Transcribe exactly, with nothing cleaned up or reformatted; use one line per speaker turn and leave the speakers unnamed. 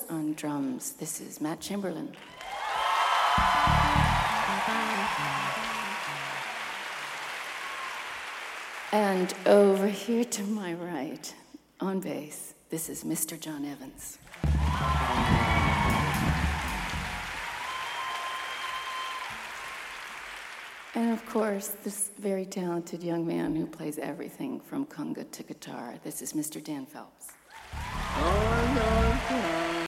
on drums, this is Matt Chamberlain. And over here to my right, on bass, this is Mister John Evans. And of course, this very talented young man who plays everything from conga to guitar, this is Mister Dan Phelps. Oh, no, no.